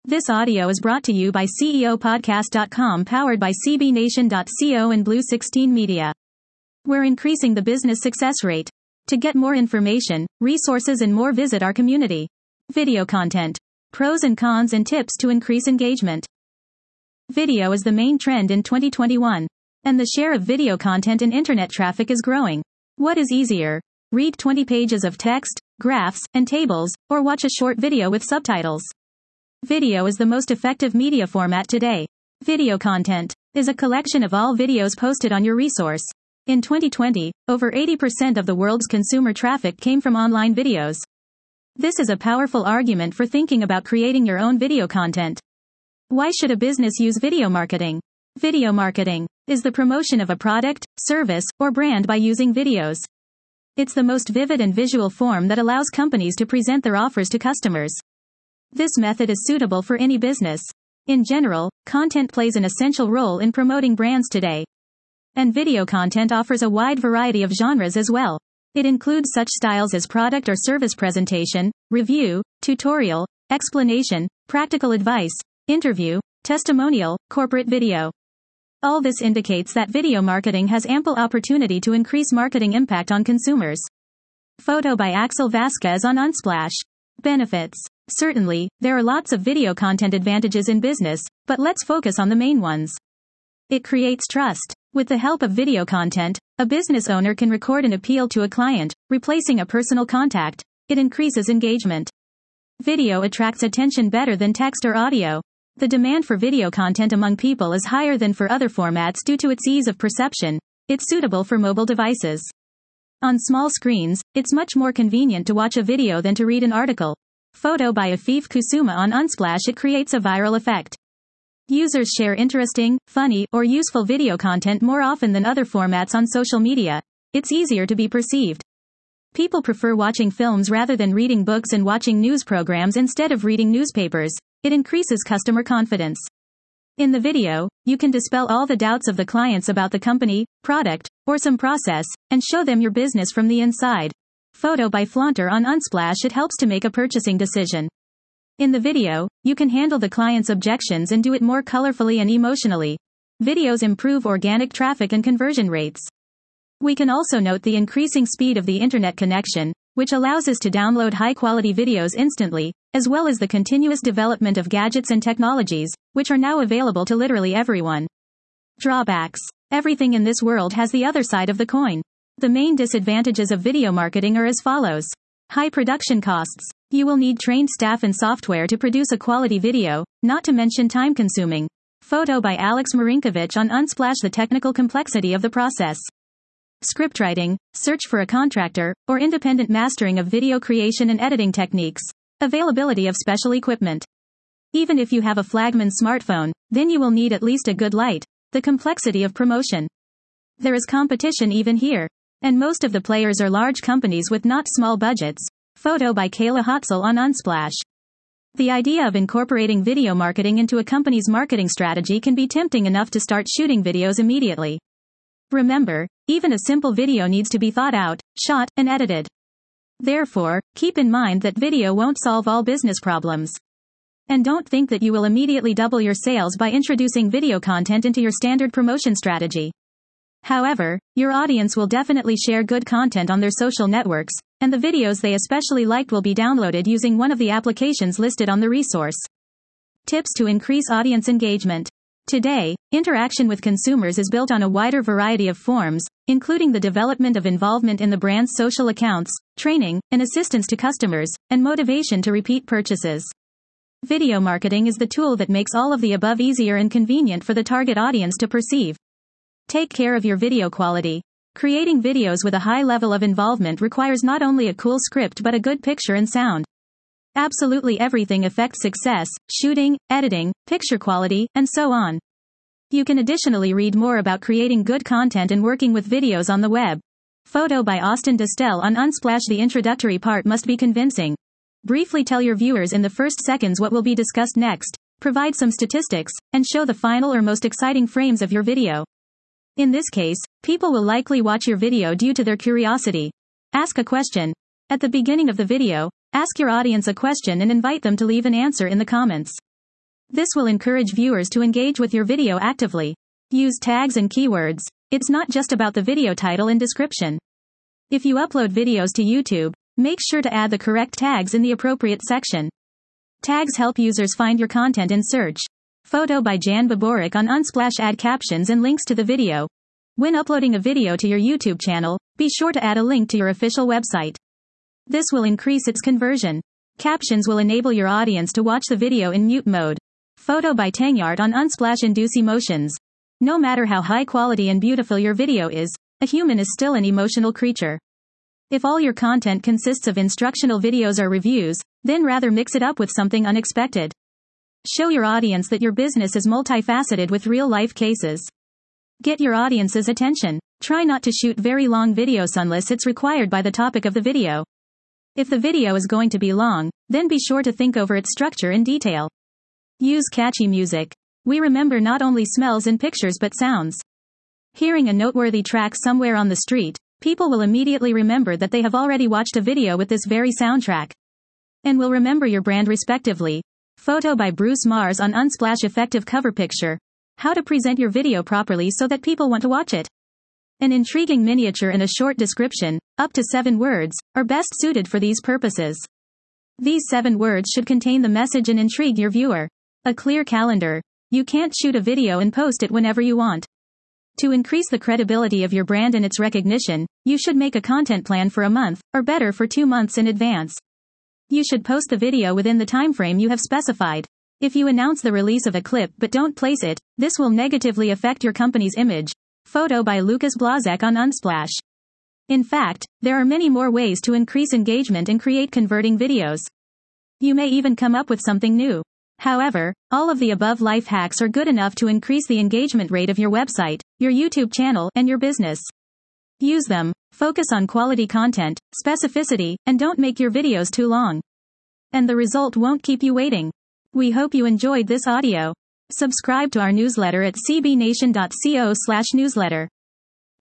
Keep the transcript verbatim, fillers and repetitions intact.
This audio is brought to you by C E O podcast dot com, powered by C B Nation dot co and Blue sixteen Media. We're increasing the business success rate. To get more information, resources and more, visit our community. Video content. Pros and cons and tips to increase engagement. Video is the main trend in twenty twenty-one. And the share of video content in internet traffic is growing. What is easier? Read twenty pages of text, graphs, and tables, or watch a short video with subtitles. Video is the most effective media format today. Video content is a collection of all videos posted on your resource. In twenty twenty, over eighty percent of the world's consumer traffic came from online videos. This is a powerful argument for thinking about creating your own video content. Why should a business use video marketing? Video marketing is the promotion of a product, service, or brand by using videos. It's the most vivid and visual form that allows companies to present their offers to customers. This method is suitable for any business. In general, content plays an essential role in promoting brands today. And video content offers a wide variety of genres as well. It includes such styles as product or service presentation, review, tutorial, explanation, practical advice, interview, testimonial, corporate video. All this indicates that video marketing has ample opportunity to increase marketing impact on consumers. Photo by Axel Vasquez on Unsplash. Benefits. Certainly, there are lots of video content advantages in business, but let's focus on the main ones. It creates trust. With the help of video content, a business owner can record an appeal to a client, replacing a personal contact. It increases engagement. Video attracts attention better than text or audio. The demand for video content among people is higher than for other formats due to its ease of perception. It's suitable for mobile devices. On small screens, it's much more convenient to watch a video than to read an article. Photo by Afif Kusuma on Unsplash. It creates a viral effect. Users share interesting, funny, or useful video content more often than other formats on social media. It's easier to be perceived. People prefer watching films rather than reading books and watching news programs instead of reading newspapers. It increases customer confidence. In the video, you can dispel all the doubts of the clients about the company, product, or some process, and show them your business from the inside. Photo by Flaunter on Unsplash. It helps to make a purchasing decision. In the video, you can handle the client's objections and do it more colorfully and emotionally. Videos improve organic traffic and conversion rates. We can also note the increasing speed of the internet connection, which allows us to download high-quality videos instantly, as well as the continuous development of gadgets and technologies, which are now available to literally everyone. Drawbacks. Everything in this world has the other side of the coin. The main disadvantages of video marketing are as follows. High production costs. You will need trained staff and software to produce a quality video, not to mention time-consuming. Photo by Alex Marinkovic on Unsplash. The technical complexity of the process. Scriptwriting, search for a contractor, or independent mastering of video creation and editing techniques. Availability of special equipment. Even if you have a flagman smartphone, then you will need at least a good light. The complexity of promotion. There is competition even here. And most of the players are large companies with not small budgets. Photo by Kayla Hotzel on Unsplash. The idea of incorporating video marketing into a company's marketing strategy can be tempting enough to start shooting videos immediately. Remember, even a simple video needs to be thought out, shot, and edited. Therefore, keep in mind that video won't solve all business problems. And don't think that you will immediately double your sales by introducing video content into your standard promotion strategy. However, your audience will definitely share good content on their social networks, and the videos they especially liked will be downloaded using one of the applications listed on the resource. Tips to increase audience engagement. Today, interaction with consumers is built on a wider variety of forms, including the development of involvement in the brand's social accounts, training, and assistance to customers, and motivation to repeat purchases. Video marketing is the tool that makes all of the above easier and convenient for the target audience to perceive. Take care of your video quality. Creating videos with a high level of involvement requires not only a cool script but a good picture and sound. Absolutely everything affects success: shooting, editing, picture quality, and so on. You can additionally read more about creating good content and working with videos on the web. Photo by Austin Distel on Unsplash. The introductory part must be convincing. Briefly tell your viewers in the first seconds what will be discussed next, provide some statistics, and show the final or most exciting frames of your video. In this case, people will likely watch your video due to their curiosity. Ask a question. At the beginning of the video, ask your audience a question and invite them to leave an answer in the comments. This will encourage viewers to engage with your video actively. Use tags and keywords. It's not just about the video title and description. If you upload videos to YouTube, make sure to add the correct tags in the appropriate section. Tags help users find your content in search. Photo by Jan Boborik on Unsplash. Add captions and links to the video. When uploading a video to your YouTube channel, be sure to add a link to your official website. This will increase its conversion. Captions will enable your audience to watch the video in mute mode. Photo by Tangyart on Unsplash. Induce emotions. No matter how high quality and beautiful your video is, a human is still an emotional creature. If all your content consists of instructional videos or reviews, then rather mix it up with something unexpected. Show your audience that your business is multifaceted with real-life cases. Get your audience's attention. Try not to shoot very long videos unless it's required by the topic of the video. If the video is going to be long, then be sure to think over its structure in detail. Use catchy music. We remember not only smells and pictures but sounds. Hearing a noteworthy track somewhere on the street, people will immediately remember that they have already watched a video with this very soundtrack. And will remember your brand respectively. Photo by Bruce Mars on Unsplash. Effective cover picture. How to present your video properly so that people want to watch it. An intriguing miniature and a short description, up to seven words, are best suited for these purposes. These seven words should contain the message and intrigue your viewer. A clear calendar. You can't shoot a video and post it whenever you want. To increase the credibility of your brand and its recognition, you should make a content plan for a month, or better for two months in advance. You should post the video within the time frame you have specified. If you announce the release of a clip but don't place it, this will negatively affect your company's image. Photo by Lucas Blazek on Unsplash. In fact, there are many more ways to increase engagement and create converting videos. You may even come up with something new. However, all of the above life hacks are good enough to increase the engagement rate of your website, your YouTube channel, and your business. Use them, focus on quality content, specificity, and don't make your videos too long. And the result won't keep you waiting. We hope you enjoyed this audio. Subscribe to our newsletter at c b nation dot co slash newsletter.